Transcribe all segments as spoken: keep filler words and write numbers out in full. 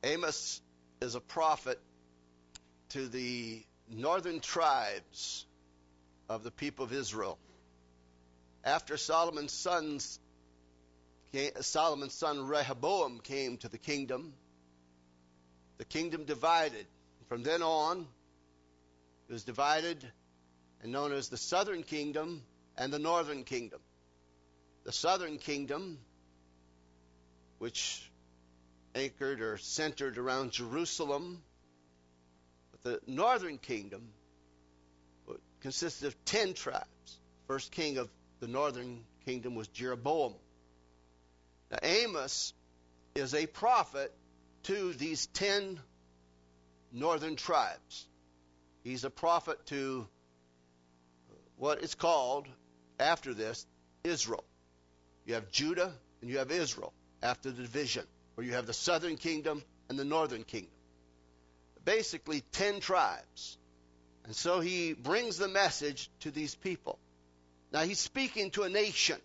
Amos is a prophet to the northern tribes of the people of Israel. After Solomon's sons, Solomon's son Rehoboam came to the kingdom, the kingdom divided. From then on, it was divided and known as the southern kingdom and the northern kingdom. The southern kingdom, which anchored or centered around Jerusalem. The northern kingdom consisted of ten tribes. First king of the northern kingdom was Jeroboam. Now Amos is a prophet to these ten northern tribes. He's a prophet to what is called, after this, Israel. You have Judah and you have Israel after the division, where you have the southern kingdom and the northern kingdom. Basically ten tribes. And so he brings the message to these people. Now he's speaking to a nation.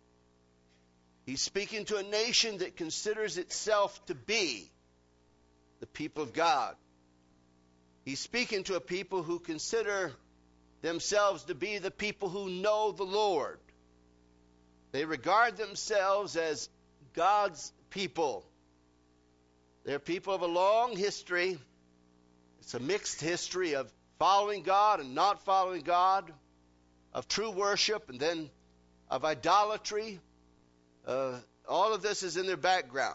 He's speaking to a nation that considers itself to be the people of God. He's speaking to a people who consider themselves to be the people who know the Lord. They regard themselves as God's people. They're people of a long history. It's a mixed history of following God and not following God, of true worship and then of idolatry. Uh, all of this is in their background.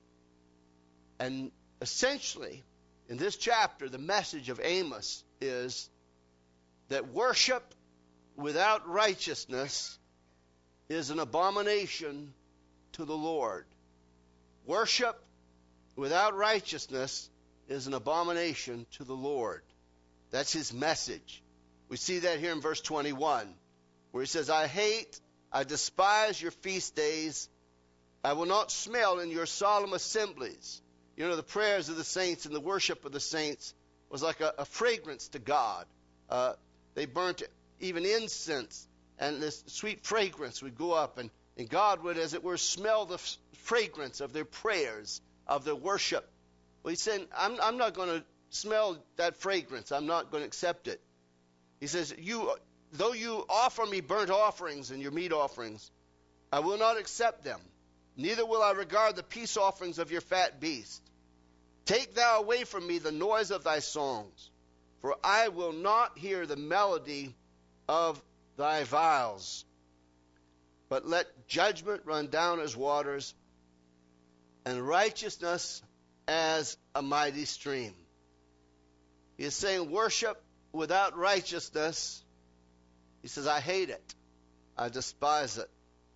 And essentially, in this chapter, the message of Amos is that worship without righteousness is an abomination to the Lord. Worship without righteousness is an abomination to the Lord. That's his message. We see that here in verse twenty-one, where he says, I hate, I despise your feast days. I will not smell in your solemn assemblies. You know, the prayers of the saints and the worship of the saints was like a, a fragrance to God. Uh, they burnt even incense, and this sweet fragrance would go up, and, and God would, as it were, smell the f- fragrance of their prayers, of their worship. Well, he's saying, I'm, I'm not going to smell that fragrance. I'm not going to accept it. He says, "You, though you offer me burnt offerings and your meat offerings, I will not accept them. Neither will I regard the peace offerings of your fat beast. Take thou away from me the noise of thy songs, for I will not hear the melody of thy viols. But let judgment run down as waters, and righteousness as a mighty stream." He is saying worship without righteousness, he says, I hate it. I despise it.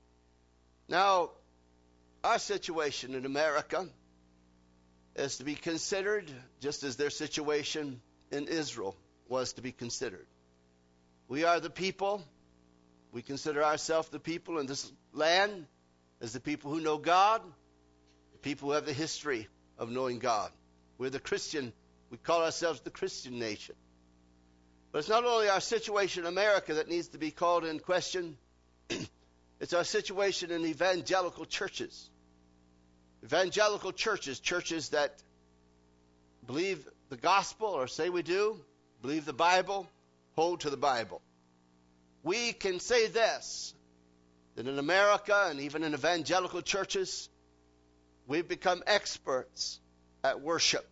Now, our situation in America is to be considered just as their situation in Israel was to be considered. We are the people. We consider ourselves the people in this land as the people who know God, the people who have the history of knowing God. We're the Christian, we call ourselves the Christian nation. But it's not only our situation in America that needs to be called in question, it's our situation in evangelical churches. Evangelical churches, churches that believe the gospel, or say we do, believe the Bible, hold to the Bible. We can say this, that in America and even in evangelical churches, we've become experts at worship.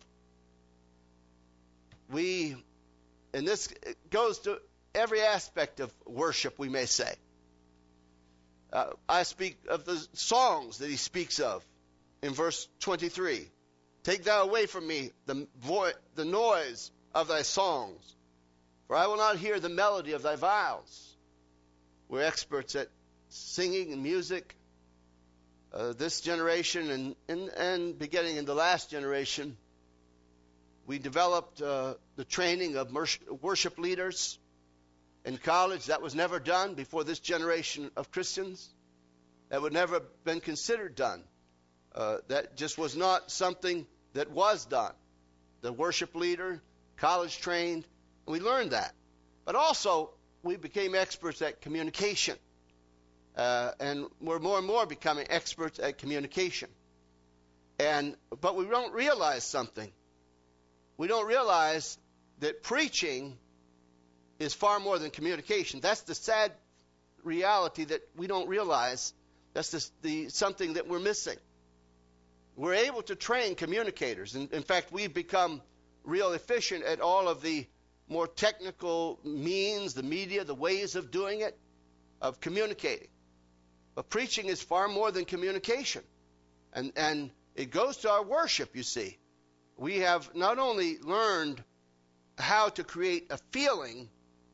We, and this goes to every aspect of worship, we may say. Uh, I speak of the songs that he speaks of in verse twenty-three. Take thou away from me the, vo- the noise of thy songs, for I will not hear the melody of thy viols. We're experts at singing and music. Uh, this generation and, and, and beginning in the last generation, we developed uh, the training of worship leaders in college. That was never done before this generation of Christians. That would never have been considered done. Uh, that just was not something that was done. The worship leader, college trained, and we learned that. But also, we became experts at communication. Uh, and we're more and more becoming experts at communication. And but we don't realize something. We don't realize that preaching is far more than communication. That's the sad reality that we don't realize. That's the, the something that we're missing. We're able to train communicators. In, in fact, we've become real efficient at all of the more technical means, the media, the ways of doing it, of communicating. But preaching is far more than communication. And, and it goes to our worship, you see. We have not only learned how to create a feeling,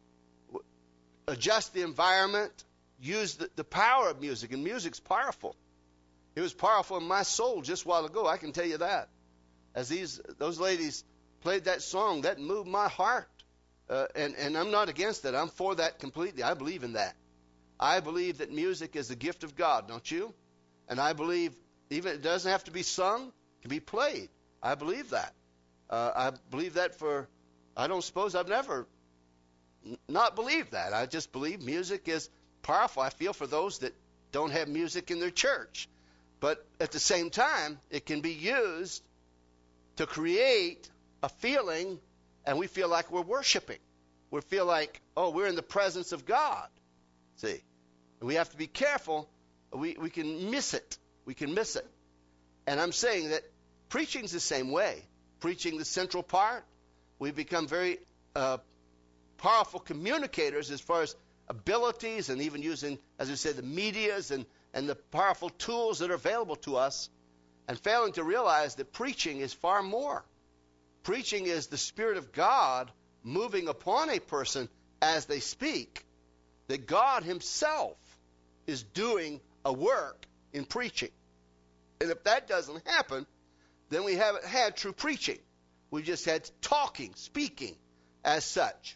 adjust the environment, use the, the power of music. And music's powerful. It was powerful in my soul just a while ago, I can tell you that. As these those ladies played that song, that moved my heart. Uh, and, and I'm not against that. I'm for that completely. I believe in that. I believe that music is a gift of God, don't you? And I believe even it doesn't have to be sung, it can be played. I believe that. Uh, I believe that for, I don't suppose I've never n- not believed that. I just believe music is powerful. I feel for those that don't have music in their church. But at the same time, it can be used to create a feeling, and we feel like we're worshiping. We feel like, oh, we're in the presence of God. See? And we have to be careful. We, we can miss it. We can miss it. And I'm saying that preaching's the same way. Preaching the central part. We become very uh, powerful communicators as far as abilities and even using, as I said, the medias and, and the powerful tools that are available to us, and failing to realize that preaching is far more. Preaching is the Spirit of God moving upon a person as they speak, that God himself is doing a work in preaching. And if that doesn't happen, then we haven't had true preaching. We just had talking, speaking as such.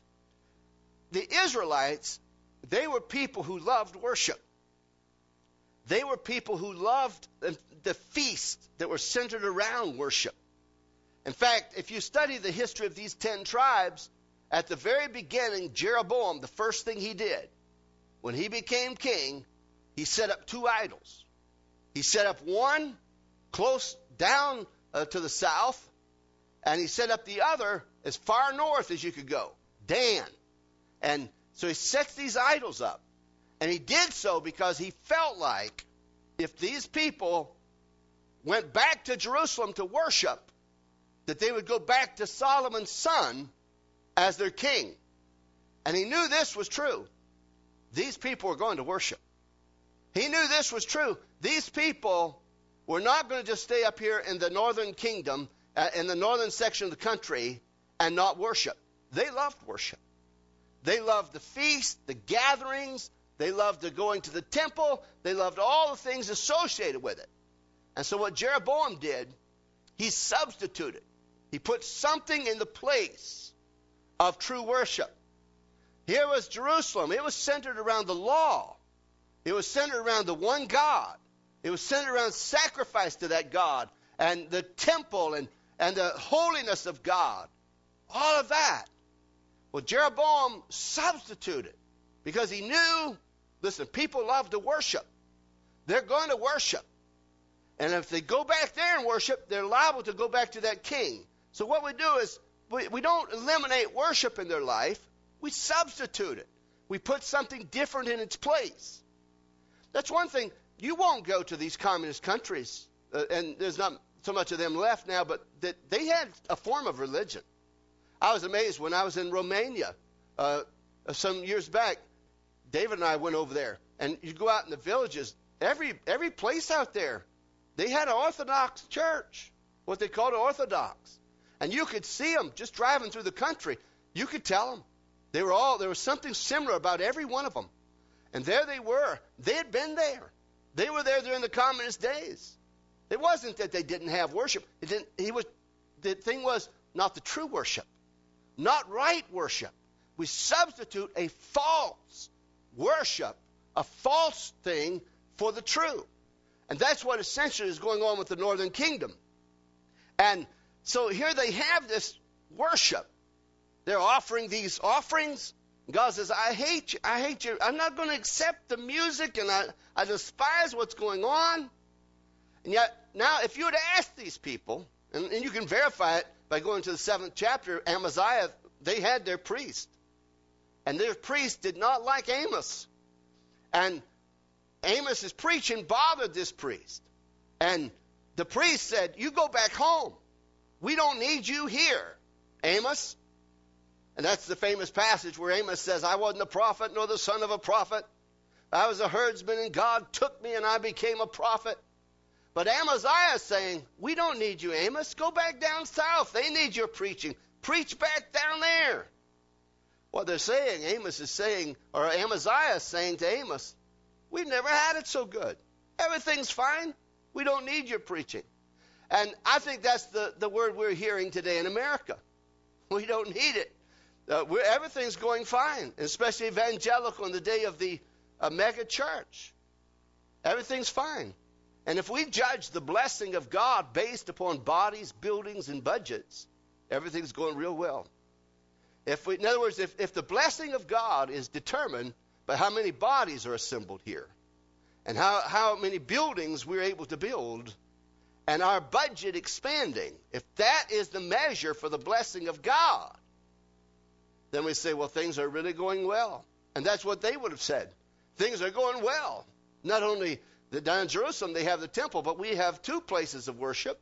The Israelites, they were people who loved worship. They were people who loved the feasts that were centered around worship. In fact, if you study the history of these ten tribes, at the very beginning, Jeroboam, the first thing he did, when he became king, he set up two idols. He set up one close down uh, to the south, and he set up the other as far north as you could go, Dan. And so he sets these idols up. And he did so because he felt like if these people went back to Jerusalem to worship, that they would go back to Solomon's son as their king. And he knew this was true. These people were going to worship. He knew this was true. These people were not going to just stay up here in the northern kingdom, uh, in the northern section of the country, and not worship. They loved worship. They loved the feast, the gatherings. They loved the going to the temple. They loved all the things associated with it. And so what Jeroboam did, he substituted. He put something in the place of true worship. Here was Jerusalem. It was centered around the law. It was centered around the one God. It was centered around sacrifice to that God and the temple and, and the holiness of God. All of that. Well, Jeroboam substituted because he knew, listen, people love to worship. They're going to worship. And if they go back there and worship, they're liable to go back to that king. So what we do is we, we don't eliminate worship in their life. We substitute it. We put something different in its place. That's one thing. You won't go to these communist countries, uh, and there's not so much of them left now, but that they had a form of religion. I was amazed when I was in Romania uh, some years back. David and I went over there, and you go out in the villages, every every place out there, they had an Orthodox church, what they called Orthodox. And you could see them just driving through the country. You could tell them. They were all, there was something similar about every one of them. And there they were. They had been there. They were there during the communist days. It wasn't that they didn't have worship. It didn't, he was, the thing was not the true worship, not right worship. We substitute a false worship, a false thing for the true. And that's what essentially is going on with the northern kingdom. And so here they have this worship. They're offering these offerings. God says, I hate you. I hate you. I'm not going to accept the music, and I, I despise what's going on. And yet, now, if you were to ask these people, and, and you can verify it by going to the seventh chapter, Amaziah, they had their priest. And their priest did not like Amos. And Amos's preaching bothered this priest. And the priest said, you go back home. We don't need you here, Amos. And that's the famous passage where Amos says, I wasn't a prophet nor the son of a prophet. I was a herdsman and God took me and I became a prophet. But Amaziah is saying, we don't need you, Amos. Go back down south. They need your preaching. Preach back down there. What they're saying, Amos is saying, or Amaziah is saying to Amos, we've never had it so good. Everything's fine. We don't need your preaching. And I think that's the, the word we're hearing today in America. We don't need it. Uh, we're, everything's going fine, especially evangelical in the day of the uh, mega church. Everything's fine. And if we judge the blessing of God based upon bodies, buildings, and budgets, everything's going real well. If we, in other words, if, if the blessing of God is determined by how many bodies are assembled here and how, how many buildings we're able to build and our budget expanding, if that is the measure for the blessing of God, then we say, well, things are really going well. And that's what they would have said. Things are going well. Not only the, down in Jerusalem they have the temple, but we have two places of worship,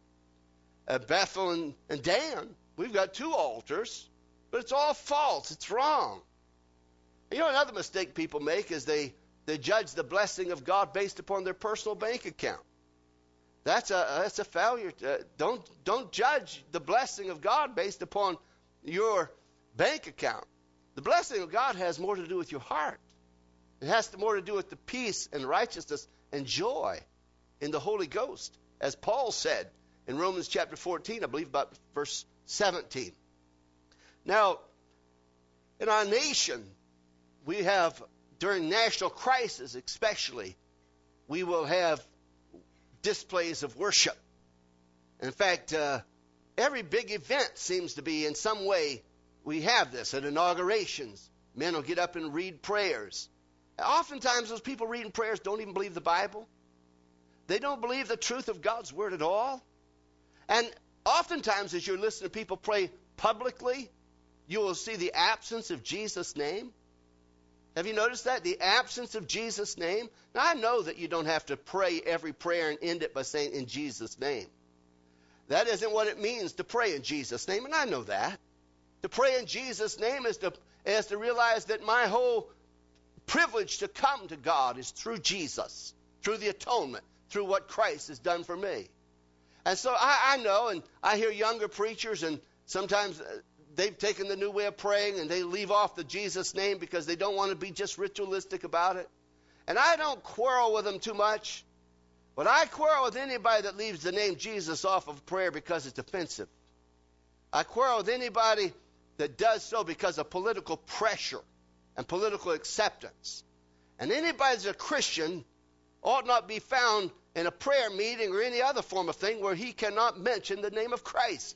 uh, Bethel and, and Dan. We've got two altars. But it's all false. It's wrong. You know, another mistake people make is they, they judge the blessing of God based upon their personal bank account. That's a that's a failure. Uh, don't don't judge the blessing of God based upon your bank account. The blessing of God has more to do with your heart. It has to more to do with the peace and righteousness and joy in the Holy Ghost, as Paul said in Romans chapter fourteen, I believe about verse seventeen. Now, in our nation, we have, during national crisis especially, we will have displays of worship. In fact, uh, every big event seems to be in some way, we have this. At inaugurations, men will get up and read prayers. Oftentimes, those people reading prayers don't even believe the Bible. They don't believe the truth of God's Word at all. And oftentimes, as you're listening to people pray publicly, you will see the absence of Jesus' name. Have you noticed that? The absence of Jesus' name. Now, I know that you don't have to pray every prayer and end it by saying, in Jesus' name. That isn't what it means to pray in Jesus' name, and I know that. To pray in Jesus' name is to, is to realize that my whole privilege to come to God is through Jesus, through the atonement, through what Christ has done for me. And so I, I know, and I hear younger preachers, and sometimes they've taken the new way of praying and they leave off the Jesus name because they don't want to be just ritualistic about it. And I don't quarrel with them too much, but I quarrel with anybody that leaves the name Jesus off of prayer because it's offensive. I quarrel with anybody that does so because of political pressure and political acceptance. And anybody that's a Christian ought not be found in a prayer meeting or any other form of thing where he cannot mention the name of Christ.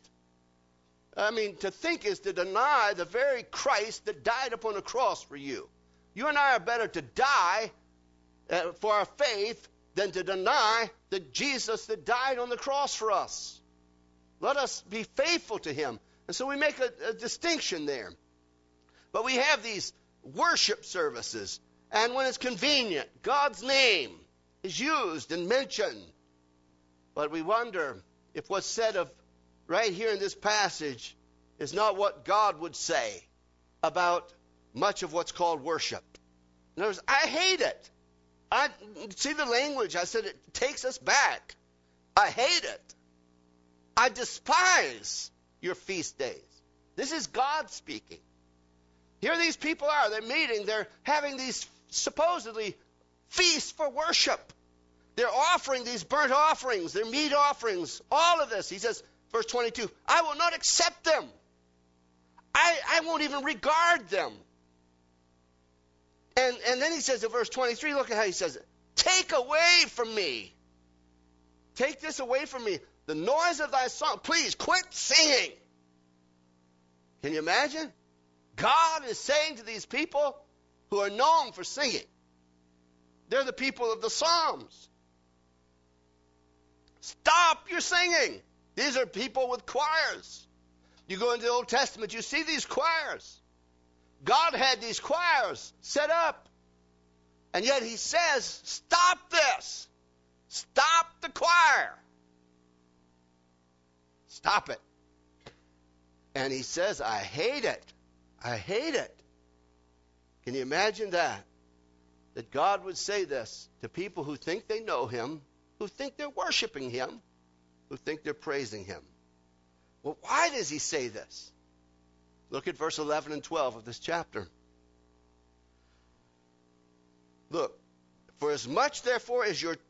I mean, to think is to deny the very Christ that died upon the cross for you. You and I are better to die uh, for our faith than to deny the Jesus that died on the cross for us. Let us be faithful to him. And so we make a, a distinction there. But we have these worship services, and when it's convenient, God's name is used and mentioned. But we wonder if what's said of right here in this passage is not what God would say about much of what's called worship. In other words, I hate it. I see the language. I said it takes us back. I hate it. I despise your feast days. This is God speaking. Here these people are. They're meeting. They're having these supposedly feasts for worship. They're offering these burnt offerings, their meat offerings, all of this. He says, verse twenty-two, I will not accept them. I, I won't even regard them. And, and then he says in verse twenty-three, look at how he says it. Take away from me. Take this away from me. The noise of thy song. Please quit singing. Can you imagine? God is saying to these people who are known for singing. They're the people of the Psalms. Stop your singing. These are people with choirs. You go into the Old Testament, you see these choirs. God had these choirs set up. And yet he says, stop this. Stop the choir. Stop it. And he says, I hate it. I hate it. Can you imagine that? That God would say this to people who think they know him, who think they're worshiping him, who think they're praising him. Well, why does he say this? Look at verse eleven and twelve of this chapter. Look, for as much therefore as your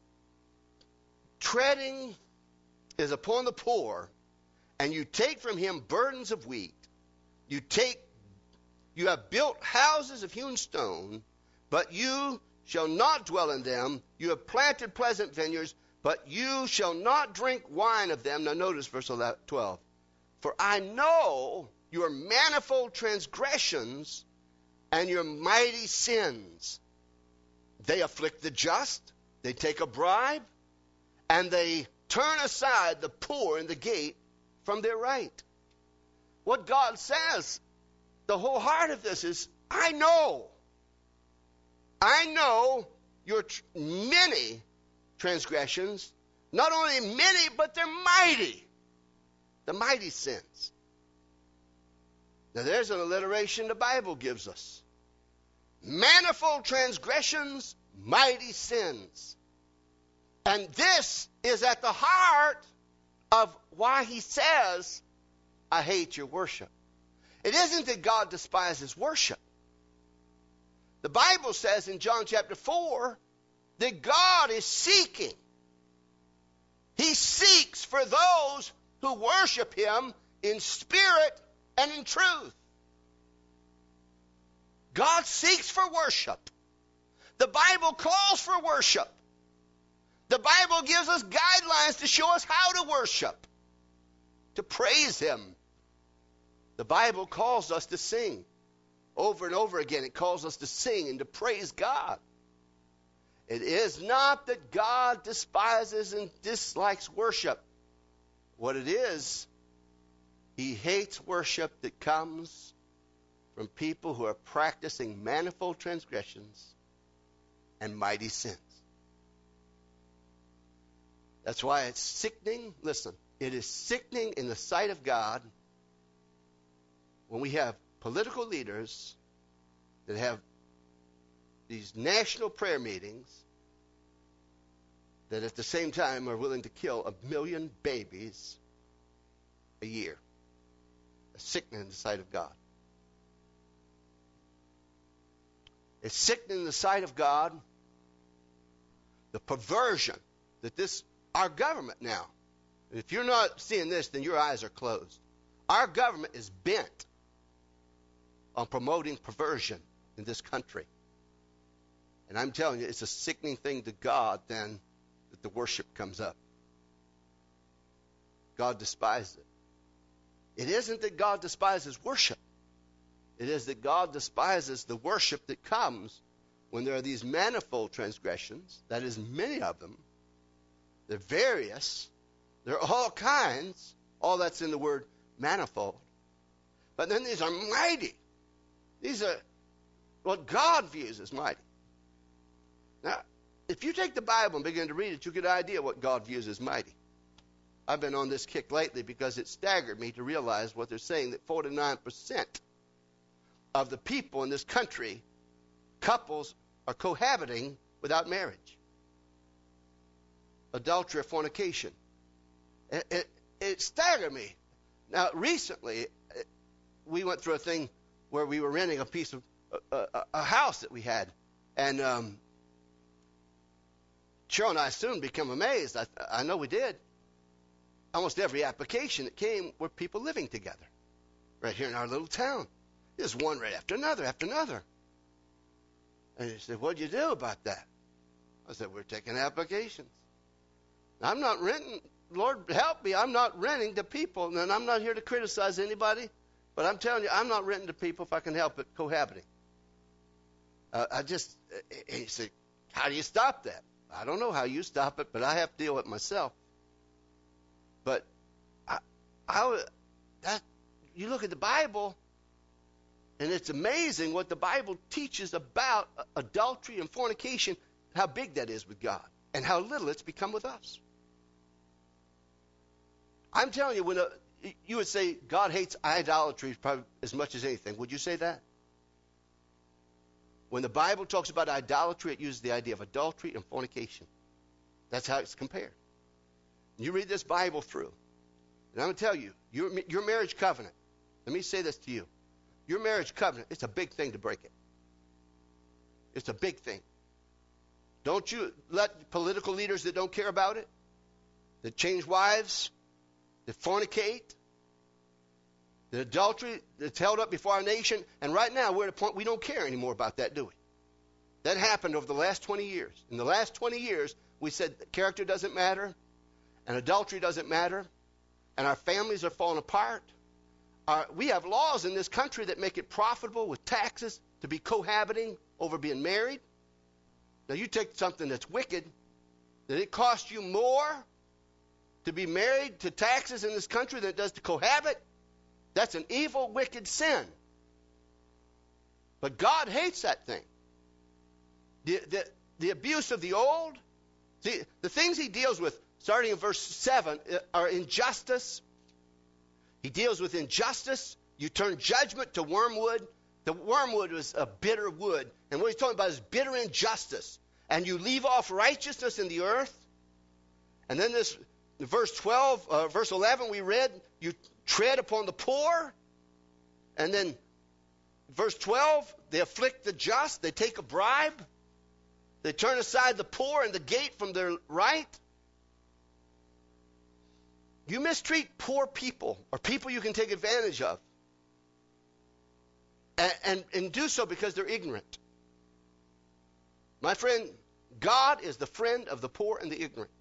treading is upon the poor, and you take from him burdens of wheat, you take, you have built houses of hewn stone, but you shall not dwell in them. You have planted pleasant vineyards, but you shall not drink wine of them. Now notice verse twelve. For I know your manifold transgressions and your mighty sins. They afflict the just, they take a bribe, and they turn aside the poor in the gate from their right. What God says, the whole heart of this is, I know. I know your tr- many transgressions, not only many, but they're mighty. The mighty sins. Now there's an alliteration the Bible gives us. Manifold transgressions, mighty sins. And this is at the heart of why he says, I hate your worship. It isn't that God despises worship. The Bible says in John chapter four that God is seeking. He seeks for those who worship him in spirit and in truth. God seeks for worship. The Bible calls for worship. The Bible gives us guidelines to show us how to worship, to praise him. The Bible calls us to sing. Over and over again, it calls us to sing and to praise God. It is not that God despises and dislikes worship. What it is, he hates worship that comes from people who are practicing manifold transgressions and mighty sins. That's why it's sickening. Listen, it is sickening in the sight of God when we have political leaders that have these national prayer meetings that at the same time are willing to kill a million babies a year. It's sickening in the sight of God. It's sickening in the sight of God, the perversion that this, our government now, if you're not seeing this, then your eyes are closed. Our government is bent on promoting perversion in this country. And I'm telling you, it's a sickening thing to God then that the worship comes up. God despises it. It isn't that God despises worship. It is that God despises the worship that comes when there are these manifold transgressions, that is, many of them. They're various. They're all kinds. All that's in the word manifold. But then these are mighty. These are what God views as mighty. Now, if you take the Bible and begin to read it, you get an idea what God views as mighty. I've been on this kick lately because it staggered me to realize what they're saying, that forty-nine percent of the people in this country, couples, are cohabiting without marriage. Adultery or fornication. It, it, it staggered me. Now, recently, we went through a thing where we were renting a piece of a, a, a house that we had, and um, Cheryl and I soon became amazed. I, I know we did. Almost every application that came were people living together, right here in our little town. There's one right after another, after another. And he said, "What'd you do about that?" I said, "We're taking applications. I'm not renting. Lord help me, I'm not renting to people, and I'm not here to criticize anybody, but I'm telling you, I'm not renting to people if I can help it, cohabiting." Uh, I just, he said, "How do you stop that?" I don't know how you stop it, but I have to deal with it myself. But I, I, that you look at the Bible, and it's amazing what the Bible teaches about adultery and fornication, how big that is with God, and how little it's become with us. I'm telling you, when a, you would say God hates idolatry probably as much as anything. Would you say that? When the Bible talks about idolatry, it uses the idea of adultery and fornication. That's how it's compared. You read this Bible through, and I'm going to tell you, your, your marriage covenant, let me say this to you. Your marriage covenant, it's a big thing to break it. It's a big thing. Don't you let political leaders that don't care about it, that change wives, that fornicate, the adultery that's held up before our nation, and right now we're at a point we don't care anymore about that, do we? That happened over the last twenty years. In the last twenty years, we said character doesn't matter, and adultery doesn't matter, and our families are falling apart. Our, we have laws in this country that make it profitable with taxes to be cohabiting over being married. Now you take something that's wicked, that it costs you more to be married to taxes in this country than it does to cohabit. That's an evil, wicked sin. But God hates that thing. The, the, the abuse of the old, see, the things he deals with, starting in verse seven, are injustice. He deals with injustice. You turn judgment to wormwood. The wormwood was a bitter wood. And what he's talking about is bitter injustice. And you leave off righteousness in the earth. And then this, verse twelve, uh, verse eleven, we read, you tread upon the poor. And then verse twelve, they afflict the just. They take a bribe. They turn aside the poor and the gate from their right. You mistreat poor people or people you can take advantage of. And, and, and do so because they're ignorant. My friend, God is the friend of the poor and the ignorant.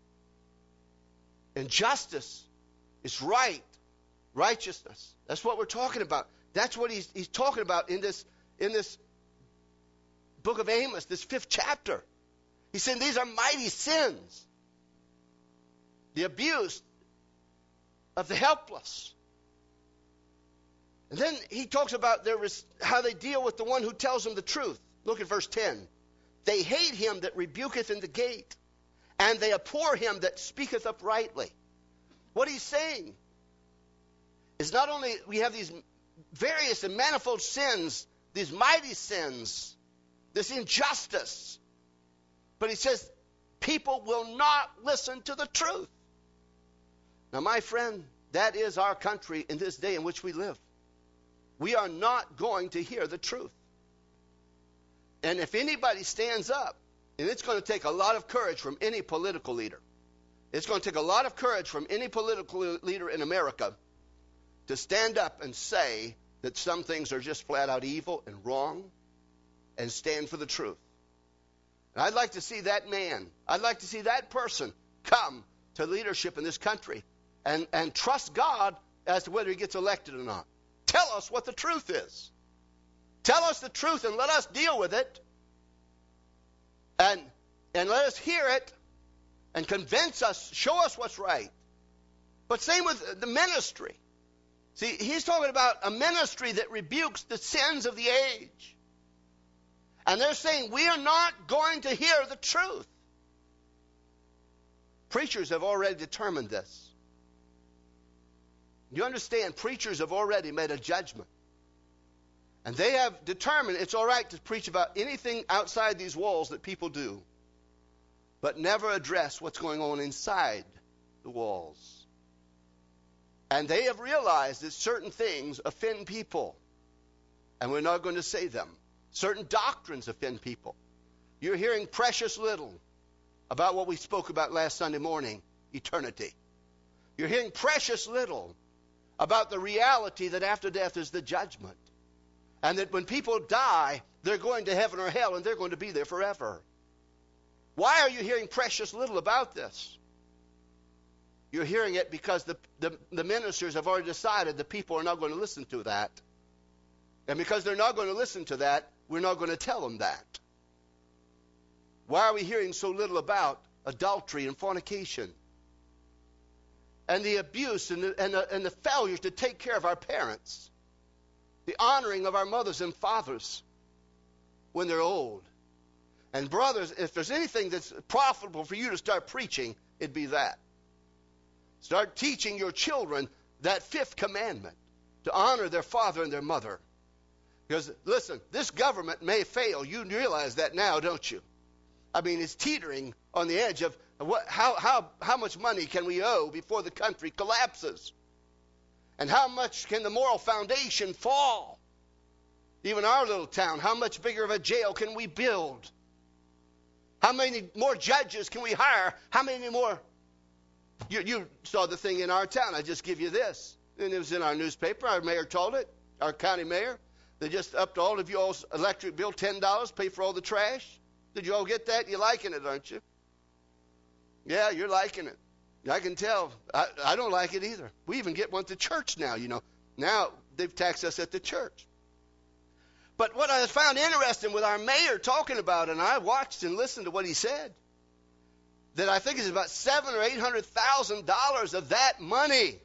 And justice is right. Righteousness. That's what we're talking about. That's what he's, he's talking about in this, in this book of Amos, this fifth chapter. He's saying these are mighty sins. The abuse of the helpless. And then he talks about their, how they deal with the one who tells them the truth. Look at verse ten. They hate him that rebuketh in the gate, and they abhor him that speaketh uprightly. What he's saying is not only we have these various and manifold sins, these mighty sins, this injustice, but he says people will not listen to the truth. Now, my friend, that is our country in this day in which we live. We are not going to hear the truth. And if anybody stands up, and it's going to take a lot of courage from any political leader, it's going to take a lot of courage from any political leader in America to stand up and say that some things are just flat out evil and wrong and stand for the truth. And I'd like to see that man, I'd like to see that person come to leadership in this country and, and trust God as to whether he gets elected or not. Tell us what the truth is. Tell us the truth and let us deal with it. And, and let us hear it and convince us, show us what's right. But same with the ministry. See, he's talking about a ministry that rebukes the sins of the age. And they're saying, we are not going to hear the truth. Preachers have already determined this. You understand, preachers have already made a judgment. And they have determined it's all right to preach about anything outside these walls that people do, but never address what's going on inside the walls. And they have realized that certain things offend people, and we're not going to say them. Certain doctrines offend people. You're hearing precious little about what we spoke about last Sunday morning, eternity. You're hearing precious little about the reality that after death is the judgment. And that when people die, they're going to heaven or hell, and they're going to be there forever. Why are you hearing precious little about this? You're hearing it because the, the, the ministers have already decided the people are not going to listen to that. And because they're not going to listen to that, we're not going to tell them that. Why are we hearing so little about adultery and fornication? and the abuse and the, and, the, and the failures to take care of our parents, the honoring of our mothers and fathers when they're old. And brothers, if there's anything that's profitable for you to start preaching, it'd be that. Start teaching your children that fifth commandment, to honor their father and their mother. Because, listen, this government may fail. You realize that now, don't you? I mean, it's teetering on the edge of what, how, how, how much money can we owe before the country collapses? And how much can the moral foundation fall? Even our little town, how much bigger of a jail can we build? How many more judges can we hire? How many more? You, you saw the thing in our town. I just give you this. And it was in our newspaper. Our mayor told it, our county mayor. They just upped all of y'all's electric bill ten dollars, pay for all the trash. Did you all get that? You're liking it, aren't you? Yeah, you're liking it. I can tell. I, I don't like it either. We even get one to church now, you know. Now they've taxed us at the church. But what I found interesting with our mayor talking about, and I watched and listened to what he said, that I think is about seven or eight hundred thousand dollars of that money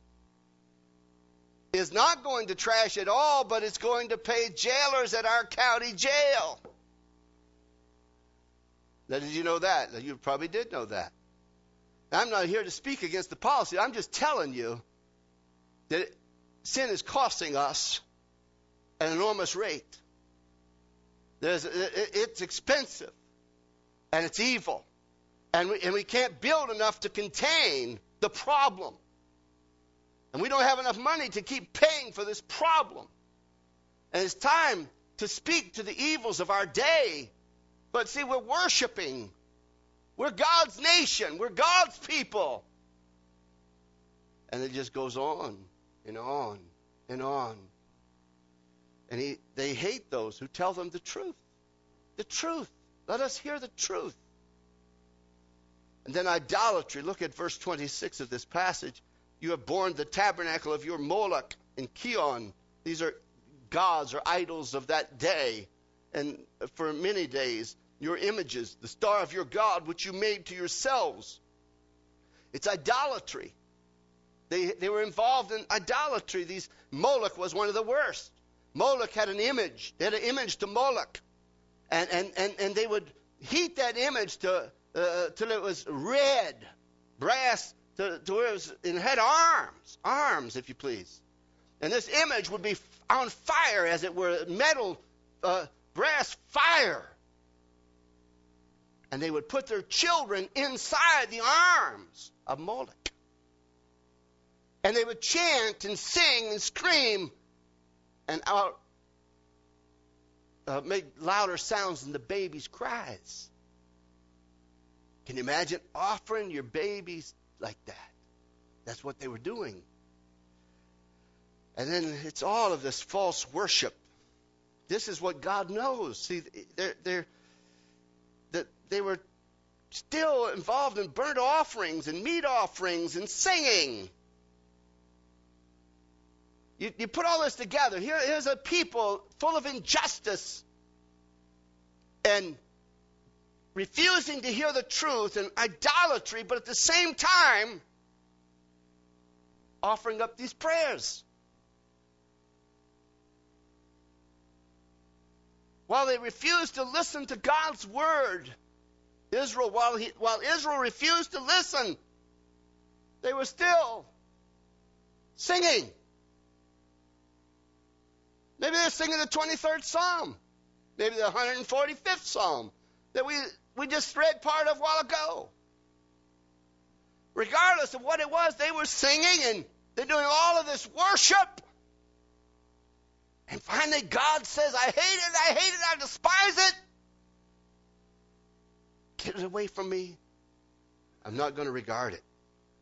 is not going to trash at all, but it's going to pay jailers at our county jail. Now, did you know that? You probably did know that. I'm not here to speak against the policy. I'm just telling you that sin is costing us an enormous rate. There's, it's expensive, and it's evil, and we, and we can't build enough to contain the problem. And we don't have enough money to keep paying for this problem. And it's time to speak to the evils of our day. But see, we're worshiping. We're God's nation. We're God's people. And it just goes on and on and on. And he, they hate those who tell them the truth. The truth. Let us hear the truth. And then idolatry. Look at verse twenty-six of this passage. You have borne the tabernacle of your Moloch and Kion. These are gods or idols of that day. And for many days, your images, the star of your God, which you made to yourselves. It's idolatry. They, they were involved in idolatry. These Moloch was one of the worst. Moloch had an image. They had an image to Moloch. And, and, and, and they would heat that image to uh, till it was red, brass, to, to where it, was, it had arms, arms, if you please. And this image would be on fire, as it were, metal, uh, brass fire. And they would put their children inside the arms of Moloch. And they would chant and sing and scream and out, uh, make louder sounds than the baby's cries. Can you imagine offering your babies like that? That's what they were doing. And then it's all of this false worship. This is what God knows. See, they're, they're, that they were still involved in burnt offerings and meat offerings and singing. You, you put all this together. Here, here's a people full of injustice and refusing to hear the truth and idolatry, but at the same time offering up these prayers. While they refused to listen to God's word, Israel, while, he, while Israel refused to listen, they were still singing. Maybe they're singing the twenty-third Psalm. Maybe the one hundred forty-fifth Psalm that we, we just read part of a while ago. Regardless of what it was, they were singing and they're doing all of this worship. And finally God says, I hate it, I hate it, I despise it. Get it away from me. I'm not going to regard it.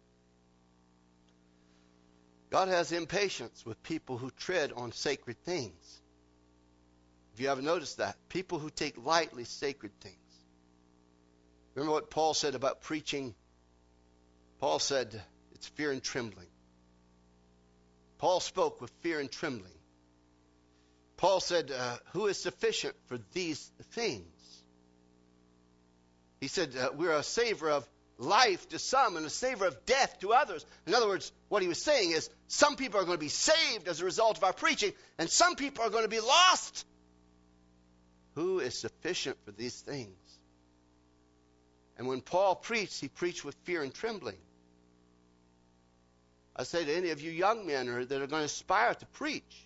God has impatience with people who tread on sacred things. If you haven't noticed that, people who take lightly sacred things. Remember what Paul said about preaching? Paul said it's fear and trembling. Paul spoke with fear and trembling. Paul said, uh, who is sufficient for these things? He said, uh, we're a savor of life to some and a savor of death to others. In other words, what he was saying is some people are going to be saved as a result of our preaching, and some people are going to be lost. Who is sufficient for these things? And when Paul preached, he preached with fear and trembling. I say to any of you young men that are going to aspire to preach,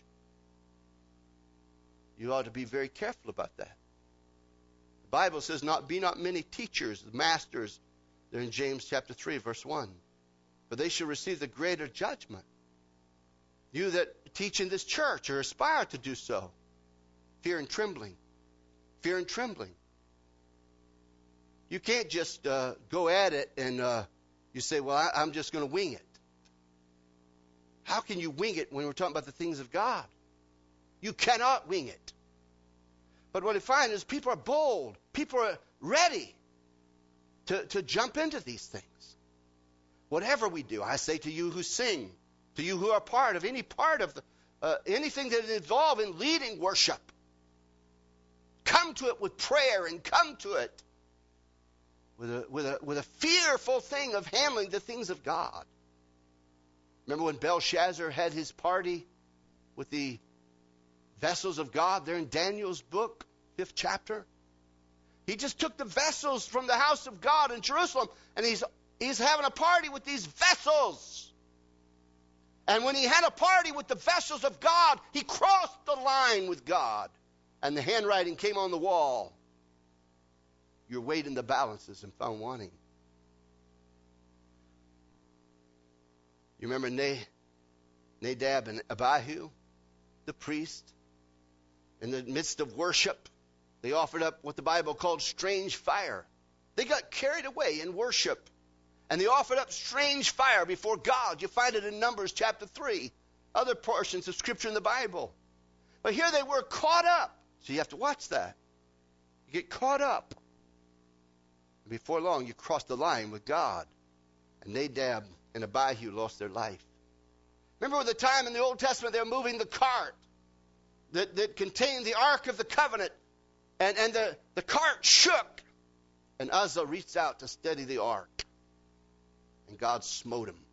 you ought to be very careful about that. The Bible says, "Not be not many teachers, masters." They're in James chapter three, verse one. "For they shall receive the greater judgment." You that teach in this church or aspire to do so, fear and trembling. Fear and trembling. You can't just uh, go at it and uh, you say, well, I, I'm just going to wing it. How can you wing it when we're talking about the things of God? You cannot wing it. But what I find is people are bold. People are ready to, to jump into these things. Whatever we do, I say to you who sing, to you who are part of any part of the, uh, anything that is involved in leading worship, come to it with prayer and come to it with a, with a, with a fearful thing of handling the things of God. Remember when Belshazzar had his party with the vessels of God there in Daniel's book, fifth chapter? He just took the vessels from the house of God in Jerusalem, and he's, he's having a party with these vessels. And when he had a party with the vessels of God, he crossed the line with God. And the handwriting came on the wall. Your weight in the balances and found wanting. You remember Nadab and Abihu, the priest? In the midst of worship, they offered up what the Bible called strange fire. They got carried away in worship. And they offered up strange fire before God. You find it in Numbers chapter three. Other portions of Scripture in the Bible. But here they were caught up. So you have to watch that. You get caught up. And before long, you cross the line with God. And Nadab and Abihu lost their life. Remember the time in the Old Testament they were moving the cart that, that contained the Ark of the Covenant. And, and the, the cart shook. And Uzzah reached out to steady the ark. And God smote him.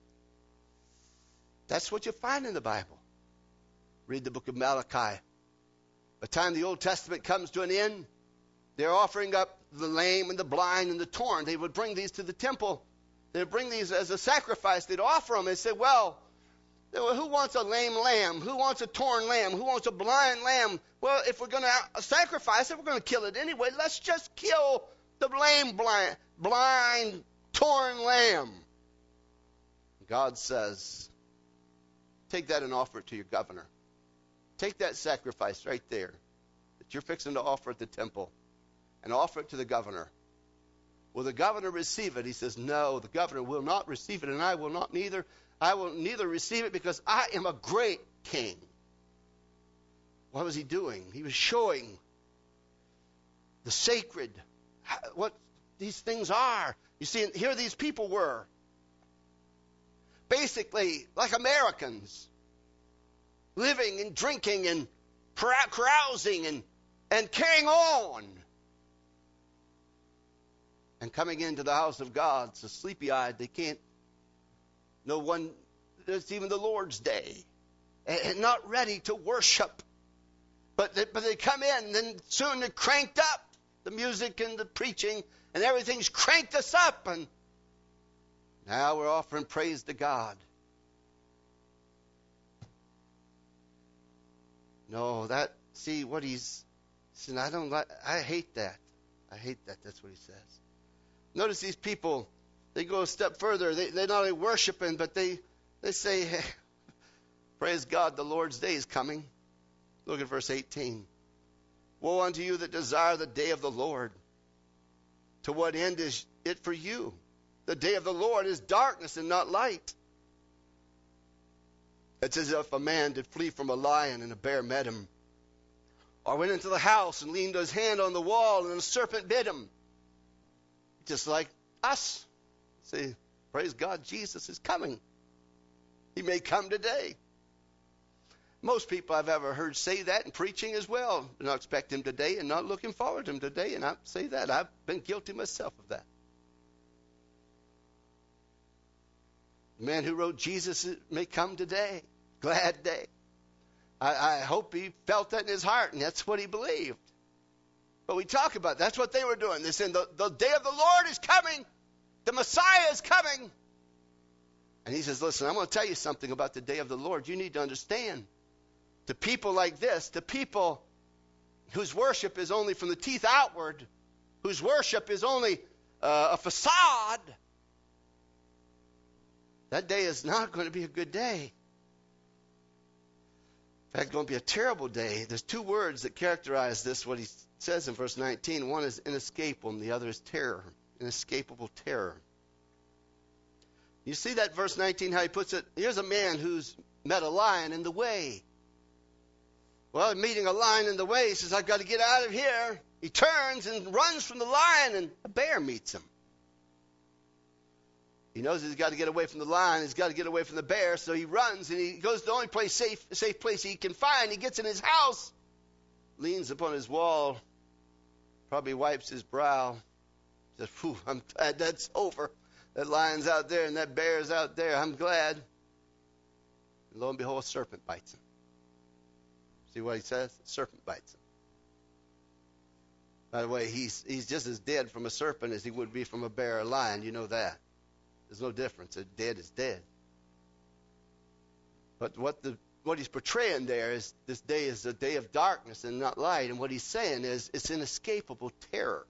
That's what you find in the Bible. Read the book of Malachi. By the time the Old Testament comes to an end, they're offering up the lame and the blind and the torn. They would bring these to the temple. They would bring these as a sacrifice. They'd offer them and say, well, who wants a lame lamb? Who wants a torn lamb? Who wants a blind lamb? Well, if we're going to sacrifice it, we're going to kill it anyway. Let's just kill the lame, blind, blind, torn lamb. God says, take that and offer it to your governor. Take that sacrifice right there that you're fixing to offer at the temple and offer it to the governor. Will the governor receive it? He says, no, the governor will not receive it, and I will not neither. I will neither receive it because I am a great king. What was he doing? He was showing the sacred, what these things are. You see, here these people were basically like Americans, living and drinking and carousing and, and carrying on. And coming into the house of God, so sleepy-eyed, they can't, no one, it's even the Lord's day, and not ready to worship. But they, but they come in, and then soon they're cranked up, the music and the preaching, and everything's cranked us up, and now we're offering praise to God. No, that, see what he's, see, I don't like, I hate that. I hate that, that's what he says. Notice these people, they go a step further. They, they're not only worshiping, but they, they say, hey, praise God, the Lord's day is coming. Look at verse eighteen. Woe unto you that desire the day of the Lord. To what end is it for you? The day of the Lord is darkness and not light. It's as if a man did flee from a lion and a bear met him. Or went into the house and leaned his hand on the wall and a serpent bit him. Just like us. Say, praise God, Jesus is coming. He may come today. Most people I've ever heard say that in preaching as well. Do not expect him today and not looking forward to him today. And I say that. I've been guilty myself of that. The man who wrote Jesus may come today. Glad day. I, I hope he felt that in his heart, and that's what he believed. But we talk about that's what they were doing. They're saying the, the day of the Lord is coming. The Messiah is coming. And he says, listen, I'm going to tell you something about the day of the Lord. You need to understand. To people like this, to people whose worship is only from the teeth outward, whose worship is only uh, a facade, that day is not going to be a good day. In fact, it's going to be a terrible day. There's two words that characterize this, what he says in verse nineteen. One is inescapable, and the other is terror. Inescapable terror. You see that verse nineteen, how he puts it? Here's a man who's met a lion in the way. Well, meeting a lion in the way, he says, I've got to get out of here. He turns and runs from the lion, and a bear meets him. He knows he's got to get away from the lion. He's got to get away from the bear, so he runs, and he goes to the only place, safe, safe place he can find. He gets in his house, leans upon his wall, probably wipes his brow. Says, "Phew, I'm glad that's over. That lion's out there, and that bear's out there. I'm glad." And lo and behold, a serpent bites him. See what he says? A serpent bites him. By the way, he's he's just as dead from a serpent as he would be from a bear or a lion. You know that. There's no difference. A dead is dead. But what the what he's portraying there is this day is a day of darkness and not light. And what he's saying is it's inescapable terror.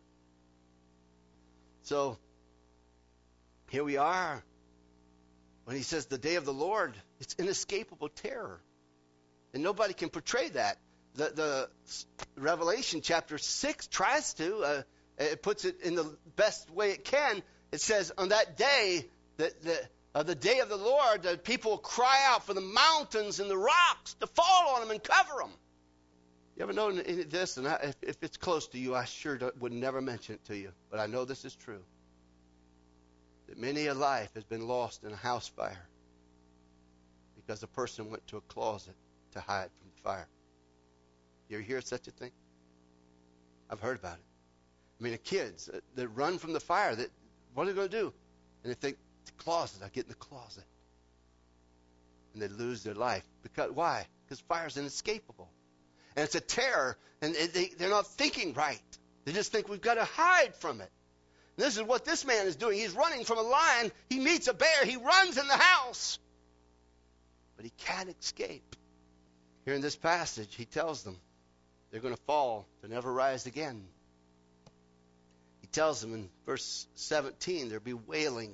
So here we are. When he says the day of the Lord, it's inescapable terror. And nobody can portray that. The, the Revelation chapter six tries to. Uh, it puts it in the best way it can. It says on that day, that the, uh, the day of the Lord, that people will cry out for the mountains and the rocks to fall on them and cover them. You ever known any of this? And I, if, if it's close to you, I sure would never mention it to you. But I know this is true. That many a life has been lost in a house fire because a person went to a closet to hide from the fire. You ever hear such a thing? I've heard about it. I mean, the kids that, that run from the fire, that what are they going to do? And they think, the closet, I'll get in the closet. And they lose their life. Because why? Because fire's inescapable. And it's a terror, and they, they're not thinking right. They just think we've got to hide from it. And this is what this man is doing. He's running from a lion. He meets a bear. He runs in the house. But he can't escape. Here in this passage, he tells them they're going to fall to never rise again. He tells them in verse seventeen, there'll be wailing.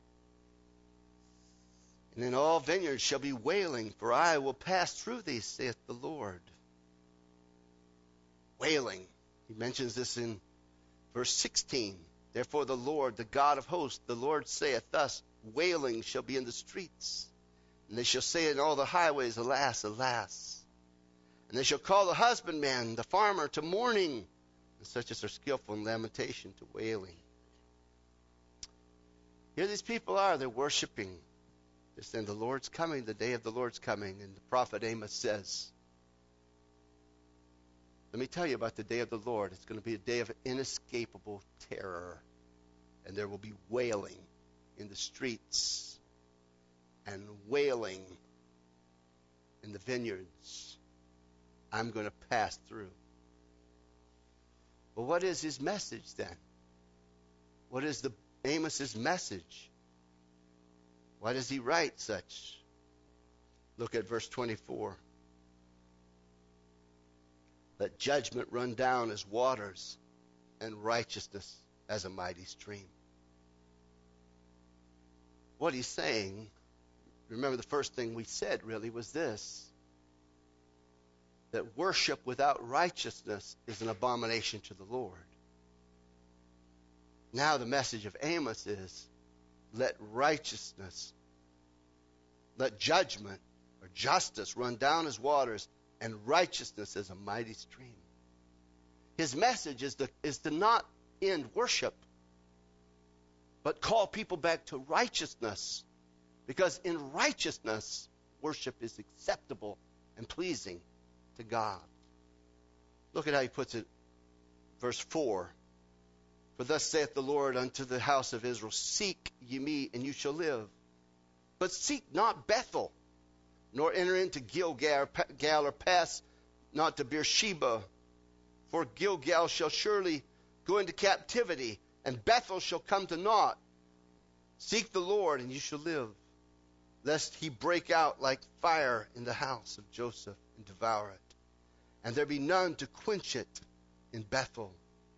And in all vineyards shall be wailing, for I will pass through thee, saith the Lord. Wailing. He mentions this in verse sixteen. Therefore the Lord, the God of hosts, the Lord saith thus, wailing shall be in the streets. And they shall say in all the highways, alas, alas. And they shall call the husbandman, the farmer, to mourning, and such as are skillful in lamentation, to wailing. Here these people are, they're worshiping. They're saying the Lord's coming, the day of the Lord's coming. And the prophet Amos says, let me tell you about the day of the Lord. It's going to be a day of inescapable terror. And there will be wailing in the streets and wailing in the vineyards. I'm going to pass through. Well, what is his message then? What is the Amos's message? Why does he write such? Look at verse twenty-four. Let judgment run down as waters, and righteousness as a mighty stream. What he's saying, remember the first thing we said really was this, that worship without righteousness is an abomination to the Lord. Now the message of Amos is, let righteousness, let judgment or justice run down as waters, and righteousness as a mighty stream. His message is to, is to not end worship, but call people back to righteousness. Because in righteousness, worship is acceptable and pleasing to God. Look at how he puts it, verse four. For thus saith the Lord unto the house of Israel, seek ye me, and you shall live. but seek not Bethel, nor enter into Gilgal or pass not to Beersheba. For Gilgal shall surely go into captivity, and Bethel shall come to naught. Seek the Lord, and you shall live, lest he break out like fire in the house of Joseph and devour it, and there be none to quench it in Bethel.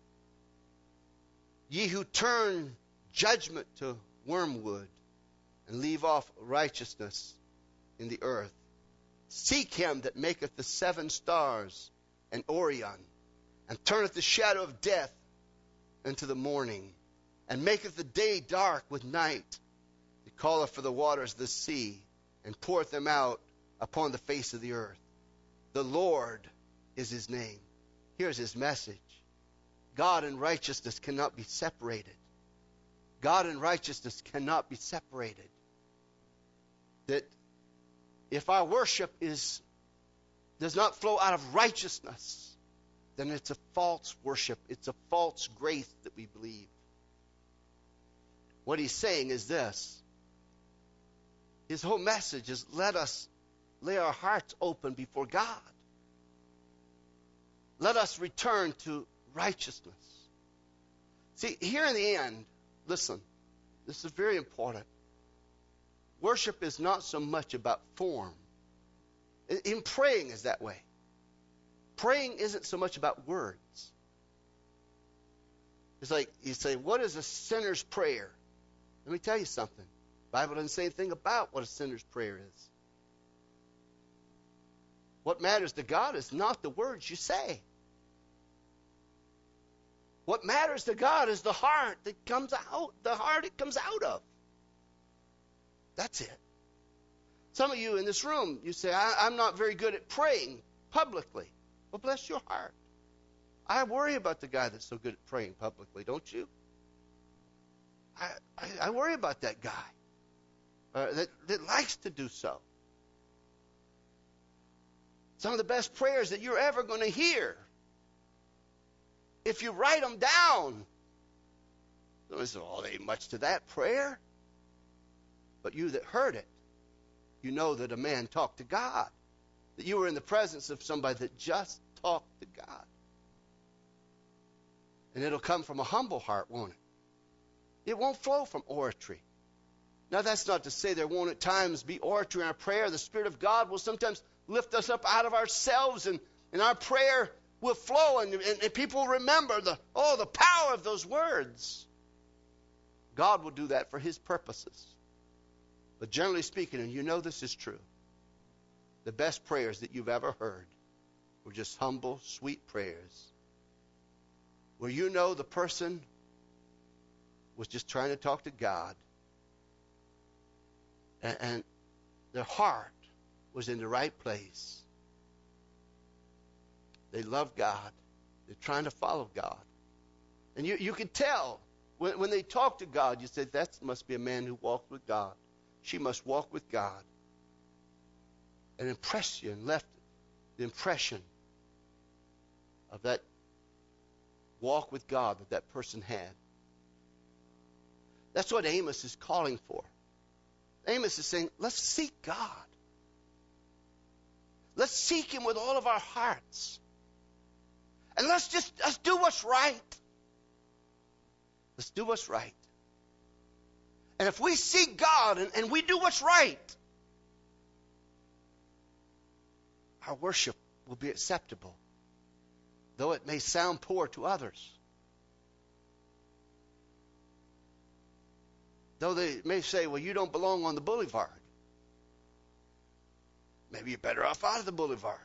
Ye who turn judgment to wormwood, and leave off righteousness in the earth, seek him that maketh the seven stars and Orion, and turneth the shadow of death into the morning, and maketh the day dark with night. He calleth for the waters of the sea, and poureth them out upon the face of the earth. The Lord is his name. Here's his message. God and righteousness cannot be separated. God and righteousness cannot be separated. That if our worship is does not flow out of righteousness, then it's a false worship. It's a false grace that we believe. What he's saying is this. His whole message is, let us lay our hearts open before God. Let us return to righteousness. See, here in the end, listen, this is very important. Worship is not so much about form. In praying is that way. Praying isn't so much about words. It's like you say, what is a sinner's prayer? Let me tell you something. The Bible doesn't say anything about what a sinner's prayer is. What matters to God is not the words you say. What matters to God is the heart that comes out, the heart it comes out of. That's it. Some of you in this room, you say, I, I'm not very good at praying publicly. Well, bless your heart. I worry about the guy that's so good at praying publicly, don't you? I, I, I worry about that guy uh, that, that likes to do so. Some of the best prayers that you're ever going to hear, if you write them down, somebody says, oh, there ain't much to that prayer. But you that heard it, you know that a man talked to God, that you were in the presence of somebody that just talked to God. And it'll come from a humble heart, won't it? It won't flow from oratory. Now, that's not to say there won't at times be oratory in our prayer. The Spirit of God will sometimes lift us up out of ourselves, and, and our prayer will flow, and, and, and people will remember the, oh, the power of those words. God will do that for his purposes. But generally speaking, and you know this is true, the best prayers that you've ever heard were just humble, sweet prayers, where you know the person was just trying to talk to God, and, and their heart was in the right place. They love God. They're trying to follow God. And you, you could tell when, when they talk to God, you said, that must be a man who walked with God. She must walk with God. And impressed you and left the impression of that walk with God that that person had. That's what Amos is calling for. Amos is saying, let's seek God. Let's seek him with all of our hearts. And let's just let's do what's right. Let's do what's right. And if we seek God and, and we do what's right, our worship will be acceptable, though it may sound poor to others. Though they may say, well, you don't belong on the boulevard. Maybe you're better off out of the boulevard.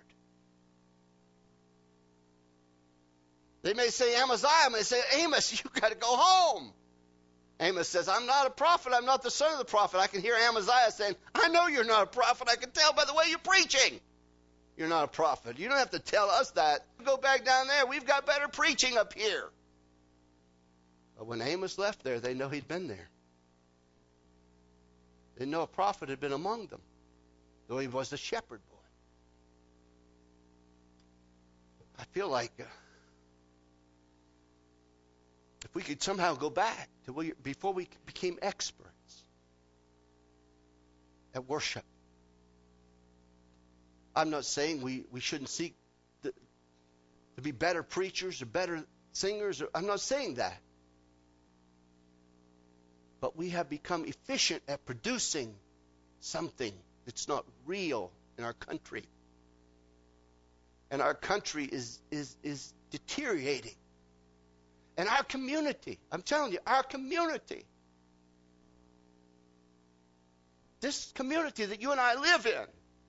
They may say, Amaziah may say, Amos, you got to go home. Amos says, I'm not a prophet. I'm not the son of the prophet. I can hear Amaziah saying, I know you're not a prophet. I can tell by the way you're preaching. You're not a prophet. You don't have to tell us that. Go back down there. We've got better preaching up here. But when Amos left there, they know he'd been there. They know a prophet had been among them, though he was a shepherd boy. I feel like uh, if we could somehow go back to where, before we became experts, at worship. I'm not saying we, we shouldn't seek the, to be better preachers or better singers. Or, I'm not saying that. But we have become efficient at producing something that's not real in our country. And our country is, is, is deteriorating. And our community, I'm telling you, our community, this community that you and I live in,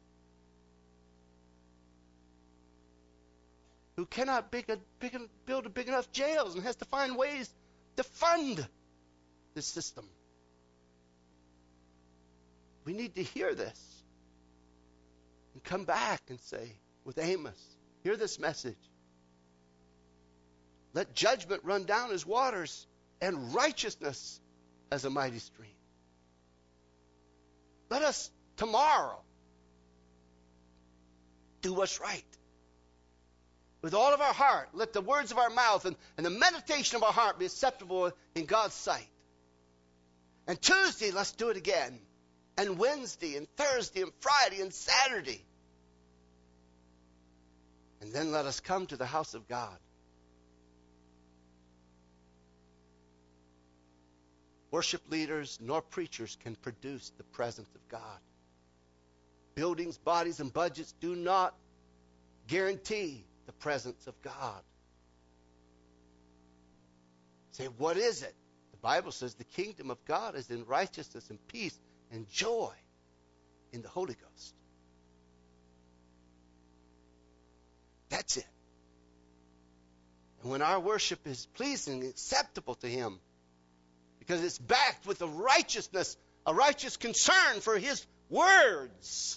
who cannot big, big, build a big enough jails and has to find ways to fund this system. We need to hear this and come back and say with Amos, hear this message. Let judgment run down as waters and righteousness as a mighty stream. Let us tomorrow do what's right. With all of our heart, let the words of our mouth and, and the meditation of our heart be acceptable in God's sight. And Tuesday, let's do it again. And Wednesday, and Thursday, and Friday, and Saturday. And then let us come to the house of God. Worship leaders nor preachers can produce the presence of God. Buildings, bodies, and budgets do not guarantee the presence of God. Say, what is it? The Bible says the kingdom of God is in righteousness and peace and joy in the Holy Ghost. That's it. And when our worship is pleasing and acceptable to Him, because it's backed with a righteousness, a righteous concern for His words.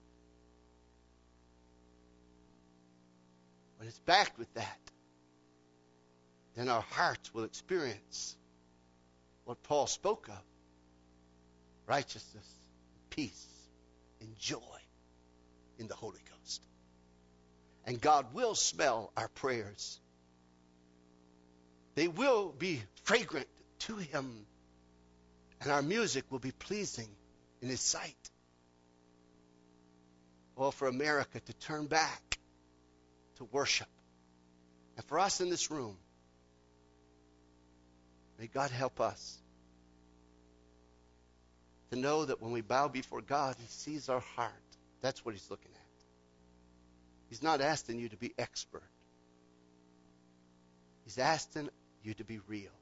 When it's backed with that, then our hearts will experience what Paul spoke of. Righteousness, peace, and joy in the Holy Ghost. And God will smell our prayers. They will be fragrant to Him. And our music will be pleasing in His sight. Well, for America to turn back to worship. And for us in this room, may God help us to know that when we bow before God, He sees our heart. That's what He's looking at. He's not asking you to be expert. He's asking you to be real.